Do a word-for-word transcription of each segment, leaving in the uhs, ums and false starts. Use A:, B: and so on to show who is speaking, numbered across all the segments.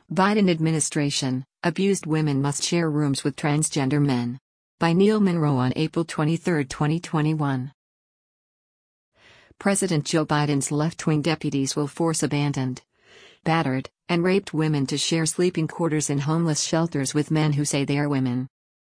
A: Biden administration, abused women must share rooms with transgender men. By Neil Monroe on April twenty-third, twenty twenty-one. President Joe Biden's left-wing deputies will force abandoned, battered, and raped women to share sleeping quarters in homeless shelters with men who say they are women.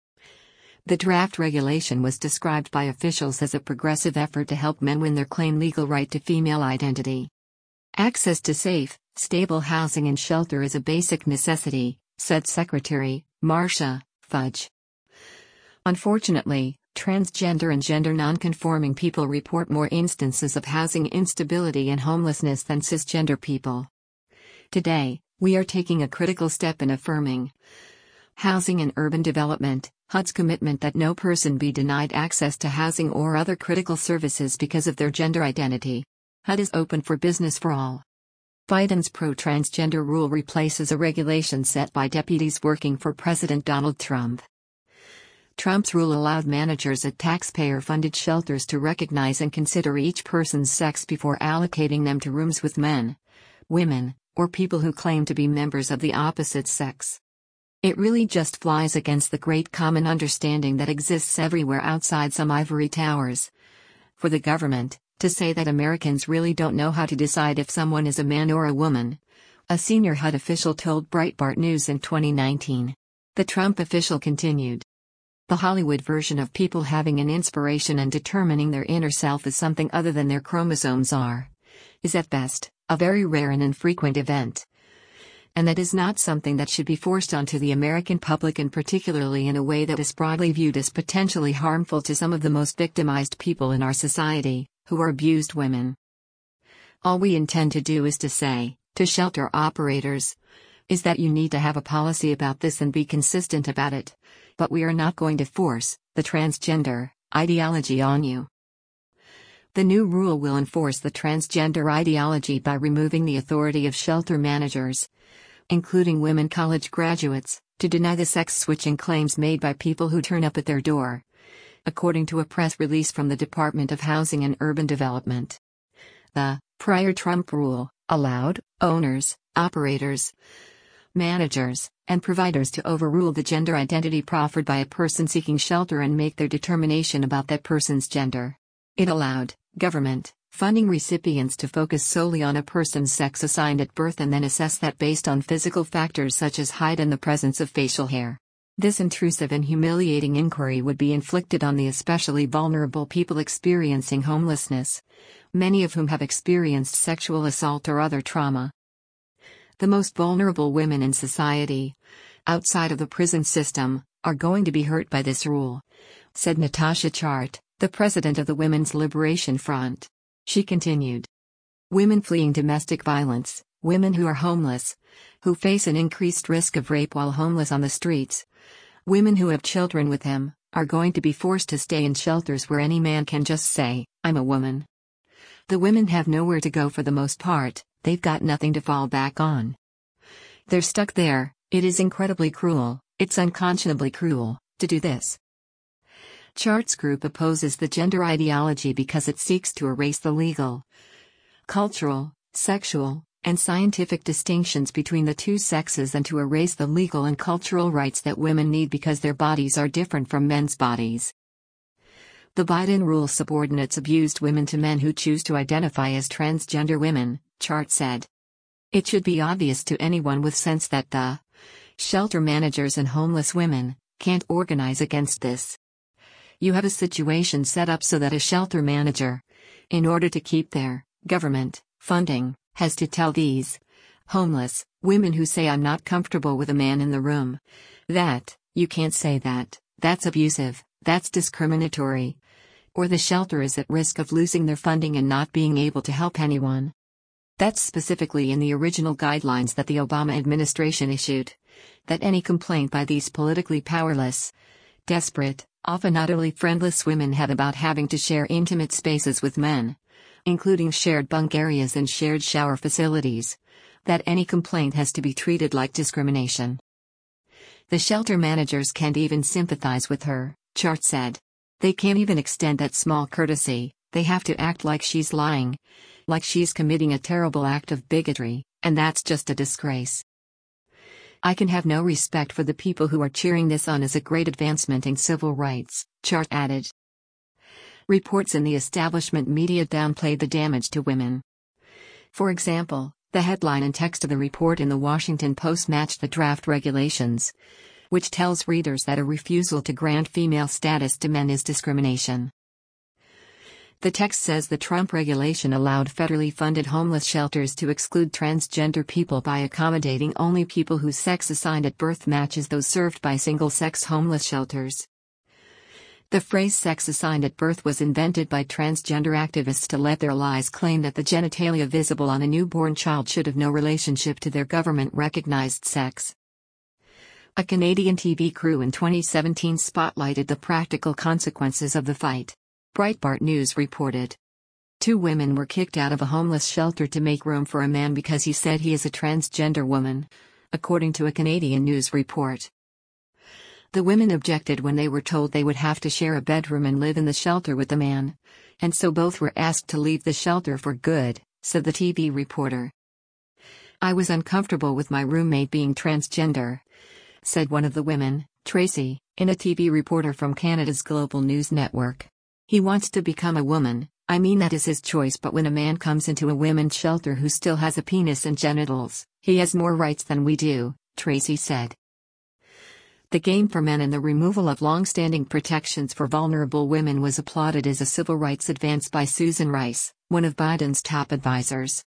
A: The draft regulation was described by officials as a progressive effort to help men win their claimed legal right to female identity. Access to safe, stable housing and shelter is a basic necessity, said Secretary Marcia Fudge. Unfortunately, transgender and gender nonconforming people report more instances of housing instability and homelessness than cisgender people. Today, we are taking a critical step in affirming Housing and Urban Development, H U D's commitment that no person be denied access to housing or other critical services because of their gender identity. H U D is open for business for all. Biden's pro-transgender rule replaces a regulation set by deputies working for President Donald Trump. Trump's rule allowed managers at taxpayer-funded shelters to recognize and consider each person's sex before allocating them to rooms with men, women, or people who claim to be members of the opposite sex. It really just flies against the great common understanding that exists everywhere outside some ivory towers. For the government to say that Americans really don't know how to decide if someone is a man or a woman, a senior H U D official told Breitbart News in twenty nineteen. The Trump official continued. The Hollywood version of people having an inspiration and determining their inner self as something other than their chromosomes are, is at best, a very rare and infrequent event. And that is not something that should be forced onto the American public, and particularly in a way that is broadly viewed as potentially harmful to some of the most victimized people in our society, who are abused women. All we intend to do is to say, to shelter operators, is that you need to have a policy about this and be consistent about it, but we are not going to force the transgender ideology on you. The new rule will enforce the transgender ideology by removing the authority of shelter managers, including women college graduates, to deny the sex-switching claims made by people who turn up at their door, according to a press release from the Department of Housing and Urban Development. The prior Trump rule allowed owners, operators, managers, and providers to overrule the gender identity proffered by a person seeking shelter and make their determination about that person's gender. It allowed government funding recipients to focus solely on a person's sex assigned at birth and then assess that based on physical factors such as height and the presence of facial hair. This intrusive and humiliating inquiry would be inflicted on the especially vulnerable people experiencing homelessness, many of whom have experienced sexual assault or other trauma. The most vulnerable women in society, outside of the prison system, are going to be hurt by this rule, said Natasha Chart, the president of the Women's Liberation Front. She continued. Women fleeing domestic violence, women who are homeless, who face an increased risk of rape while homeless on the streets, women who have children with them, are going to be forced to stay in shelters where any man can just say, "I'm a woman." The women have nowhere to go for the most part, they've got nothing to fall back on. They're stuck there. It is incredibly cruel, it's unconscionably cruel, to do this. Chart's group opposes the gender ideology because it seeks to erase the legal, cultural, sexual, and scientific distinctions between the two sexes and to erase the legal and cultural rights that women need because their bodies are different from men's bodies. The Biden rule subordinates abused women to men who choose to identify as transgender women, Chart said. It should be obvious to anyone with sense that the shelter managers and homeless women can't organize against this. You have a situation set up so that a shelter manager, in order to keep their government funding, has to tell these homeless women who say I'm not comfortable with a man in the room that you can't say that, that's abusive, that's discriminatory, or the shelter is at risk of losing their funding and not being able to help anyone. That's specifically in the original guidelines that the Obama administration issued, that any complaint by these politically powerless, desperate, often utterly friendless women have about having to share intimate spaces with men, including shared bunk areas and shared shower facilities, that any complaint has to be treated like discrimination. The shelter managers can't even sympathize with her, Chart said. They can't even extend that small courtesy, they have to act like she's lying, like she's committing a terrible act of bigotry, and that's just a disgrace. I can have no respect for the people who are cheering this on as a great advancement in civil rights, Chart added. Reports in the establishment media downplayed the damage to women. For example, the headline and text of the report in the Washington Post matched the draft regulations, which tells readers that a refusal to grant female status to men is discrimination. The text says the Trump regulation allowed federally funded homeless shelters to exclude transgender people by accommodating only people whose sex assigned at birth matches those served by single-sex homeless shelters. The phrase sex assigned at birth was invented by transgender activists to let their allies claim that the genitalia visible on a newborn child should have no relationship to their government-recognized sex. A Canadian T V crew in twenty seventeen spotlighted the practical consequences of the fight. Breitbart News reported. Two women were kicked out of a homeless shelter to make room for a man because he said he is a transgender woman, according to a Canadian news report. The women objected when they were told they would have to share a bedroom and live in the shelter with the man, and so both were asked to leave the shelter for good, said the T V reporter. I was uncomfortable with my roommate being transgender, said one of the women, Tracy, in a T V reporter from Canada's Global News Network. He wants to become a woman, I mean that is his choice, but when a man comes into a women's shelter who still has a penis and genitals, he has more rights than we do, Tracy said. The Game for Men and the removal of long-standing protections for vulnerable women was applauded as a civil rights advance by Susan Rice, one of Biden's top advisors.